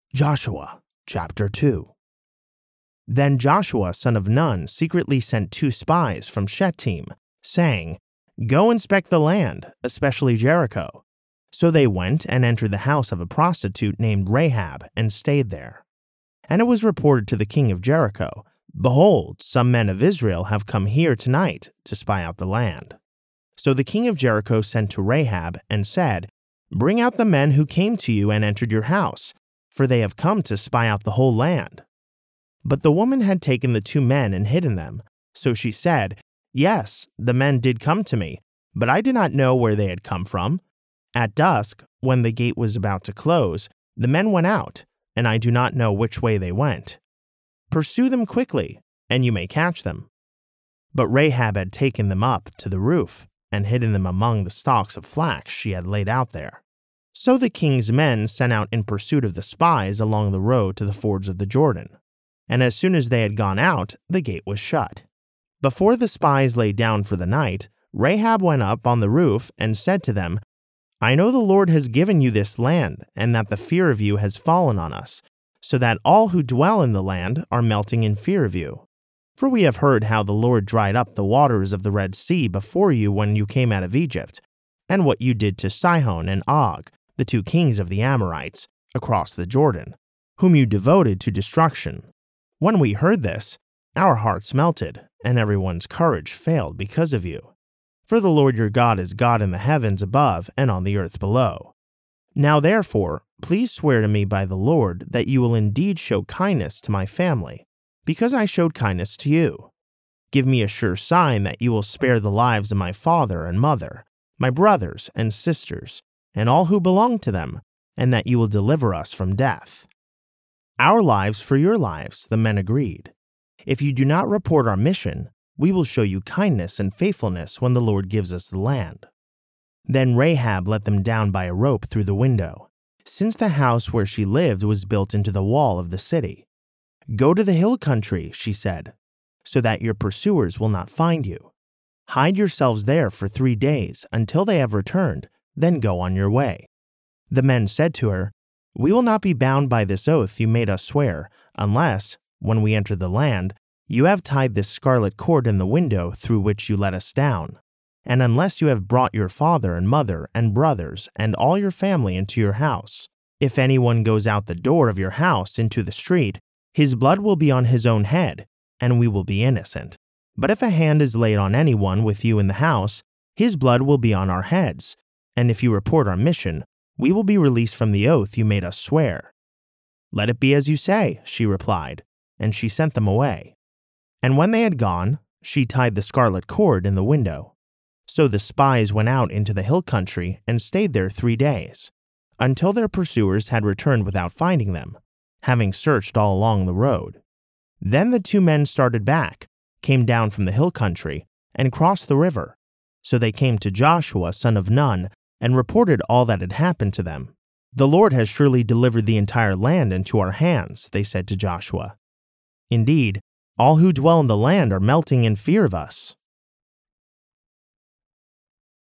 Joshua chapter 2. Then Joshua son of Nun secretly sent 2 spies from Shittim, saying, "Go inspect the land, especially Jericho." So they went and entered the house of a prostitute named Rahab and stayed there. And it was reported to the king of Jericho, "Behold, some men of Israel have come here tonight to spy out the land." So the king of Jericho sent to Rahab and said, "Bring out the men who came to you and entered your house, for they have come to spy out the whole land." But the woman had taken the 2 men and hidden them. So she said, "Yes, the men did come to me, but I did not know where they had come from. At dusk, when the gate was about to close, the men went out, and I do not know which way they went. Pursue them quickly, and you may catch them." But Rahab had taken them up to the roof and hidden them among the stalks of flax she had laid out there. So the king's men sent out in pursuit of the spies along the road to the fords of the Jordan. And as soon as they had gone out, the gate was shut. Before the spies lay down for the night, Rahab went up on the roof and said to them, "I know the Lord has given you this land, and that the fear of you has fallen on us, so that all who dwell in the land are melting in fear of you. For we have heard how the Lord dried up the waters of the Red Sea before you when you came out of Egypt, and what you did to Sihon and Og, the 2 kings of the Amorites, across the Jordan, whom you devoted to destruction. When we heard this, our hearts melted, and everyone's courage failed because of you. For the Lord your God is God in the heavens above and on the earth below. Now therefore, please swear to me by the Lord that you will indeed show kindness to my family, because I showed kindness to you. Give me a sure sign that you will spare the lives of my father and mother, my brothers and sisters, and all who belong to them, and that you will deliver us from death." "Our lives for your lives," the men agreed. "If you do not report our mission, we will show you kindness and faithfulness when the Lord gives us the land." Then Rahab let them down by a rope through the window, since the house where she lived was built into the wall of the city. "Go to the hill country," she said, "so that your pursuers will not find you. Hide yourselves there for 3 days until they have returned, then go on your way." The men said to her, "We will not be bound by this oath you made us swear, unless, when we enter the land, you have tied this scarlet cord in the window through which you let us down, and unless you have brought your father and mother and brothers and all your family into your house. If anyone goes out the door of your house into the street, his blood will be on his own head, and we will be innocent. But if a hand is laid on anyone with you in the house, his blood will be on our heads, and if you report our mission, we will be released from the oath you made us swear." "Let it be as you say," she replied, and she sent them away. And when they had gone, she tied the scarlet cord in the window. So the spies went out into the hill country and stayed there 3 days, until their pursuers had returned without finding them, having searched all along the road. Then the 2 men started back, came down from the hill country, and crossed the river. So they came to Joshua son of Nun and reported all that had happened to them. "The Lord has surely delivered the entire land into our hands," they said to Joshua. "Indeed, all who dwell in the land are melting in fear of us."